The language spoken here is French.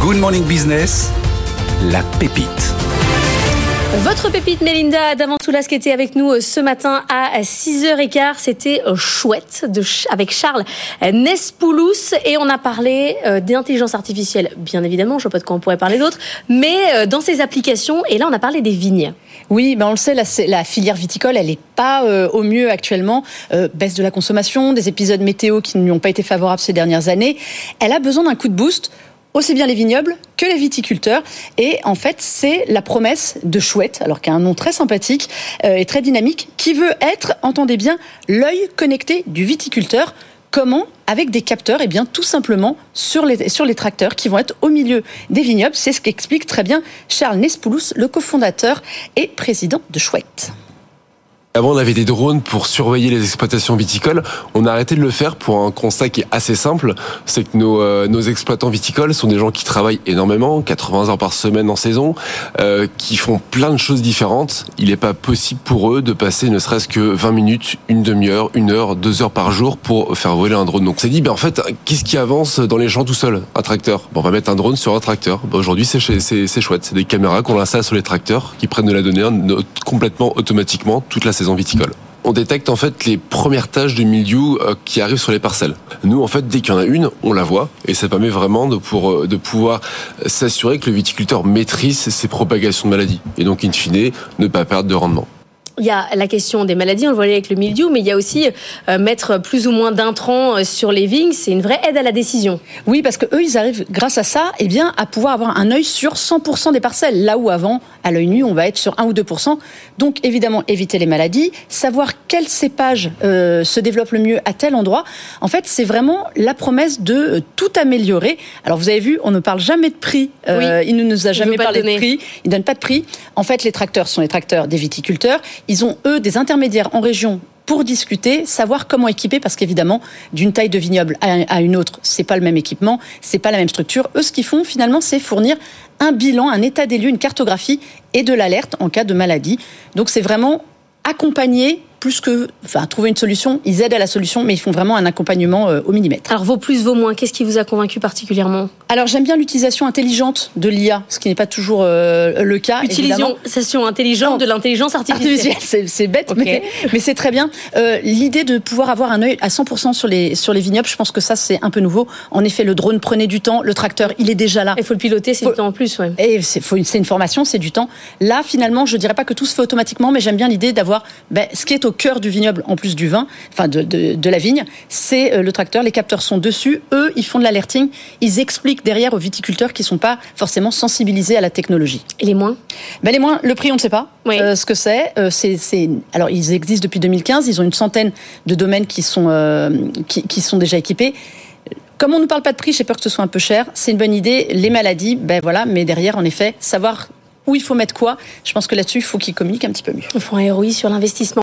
Good Morning Business, la pépite. Votre pépite Mélinda Davantoulas qui était avec nous ce matin à 6h15, c'était chouette avec Charles Nespoulos et on a parlé d'intelligence artificielle, bien évidemment, je ne vois pas de quoi on pourrait parler d'autre, mais dans ses applications, et là on a parlé des vignes. Oui, on le sait, la filière viticole, elle n'est pas au mieux actuellement. Baisse de la consommation, des épisodes météo qui ne lui ont pas été favorables ces dernières années. Elle a besoin d'un coup de boost, aussi bien les vignobles que les viticulteurs. Et en fait, c'est la promesse de Chouette, alors qui a un nom très sympathique et très dynamique, qui veut être, entendez bien, l'œil connecté du viticulteur. Comment ? Avec des capteurs, et bien tout simplement sur les tracteurs qui vont être au milieu des vignobles. C'est ce qu'explique très bien Charles Nespoulos, le cofondateur et président de Chouette. Avant, on avait des drones pour surveiller les exploitations viticoles. On a arrêté de le faire pour un constat qui est assez simple. C'est que nos exploitants viticoles sont des gens qui travaillent énormément, 80 heures par semaine en saison, qui font plein de choses différentes. Il n'est pas possible pour eux de passer ne serait-ce que 20 minutes, une demi-heure, 1 heure, 2 heures par jour pour faire voler un drone. Donc, on s'est dit, en fait, qu'est-ce qui avance dans les champs tout seul ? Un tracteur. On va mettre un drone sur un tracteur. Aujourd'hui, c'est chouette. C'est des caméras qu'on installe sur les tracteurs qui prennent de la donnée complètement automatiquement toute la saison viticole. On détecte en fait les premières taches de mildiou qui arrivent sur les parcelles. Nous, en fait, dès qu'il y en a une, on la voit et ça permet vraiment de pouvoir s'assurer que le viticulteur maîtrise ces propagations de maladies et donc, in fine, ne pas perdre de rendement. Il y a la question des maladies, on le voyait avec le mildiou, mais il y a aussi mettre plus ou moins d'intrants sur les vignes, c'est une vraie aide à la décision. Oui, parce que eux, ils arrivent, grâce à ça, à pouvoir avoir un œil sur 100% des parcelles, là où avant, à l'œil nu, on va être sur 1 ou 2%. Donc, évidemment, éviter les maladies, savoir quel cépage se développe le mieux à tel endroit. En fait, c'est vraiment la promesse de tout améliorer. Alors, vous avez vu, on ne parle jamais de prix. Oui. Il ne nous a jamais parlé de prix. Il ne donne pas de prix. En fait, les tracteurs sont les tracteurs des viticulteurs. Ils ont, eux, des intermédiaires en région pour discuter, savoir comment équiper, parce qu'évidemment, d'une taille de vignoble à une autre, c'est pas le même équipement, c'est pas la même structure. Eux, ce qu'ils font, finalement, c'est fournir un bilan, un état des lieux, une cartographie et de l'alerte en cas de maladie. Donc, c'est vraiment accompagner plus que trouver une solution. Ils aident à la solution, mais ils font vraiment un accompagnement au millimètre. Alors, vos plus, vos moins, qu'est-ce qui vous a convaincu particulièrement ? Alors, j'aime bien l'utilisation intelligente de l'IA, ce qui n'est pas toujours le cas. Utilisation intelligente de l'intelligence artificielle. C'est bête, okay. mais c'est très bien. L'idée de pouvoir avoir un œil à 100% sur les vignobles, je pense que ça, c'est un peu nouveau. En effet, le drone prenait du temps, le tracteur, il est déjà là. Il faut le piloter, c'est du temps en plus. Ouais. Et c'est une formation, c'est du temps. Là, finalement, je dirais pas que tout se fait automatiquement, mais j'aime bien l'idée d'avoir ce qui est au cœur du vignoble, en plus du vin, de la vigne, c'est le tracteur. Les capteurs sont dessus. Eux, ils font de l'alerting. Ils expliquent derrière aux viticulteurs qui ne sont pas forcément sensibilisés à la technologie. Et les moins ? Les moins, le prix, on ne sait pas ce que c'est. Alors, ils existent depuis 2015. Ils ont une centaine de domaines qui sont déjà équipés. Comme on ne nous parle pas de prix, j'ai peur que ce soit un peu cher. C'est une bonne idée. Les maladies, mais derrière, en effet, savoir où il faut mettre quoi. Je pense que là-dessus, il faut qu'ils communiquent un petit peu mieux. Ils font un ROI sur l'investissement.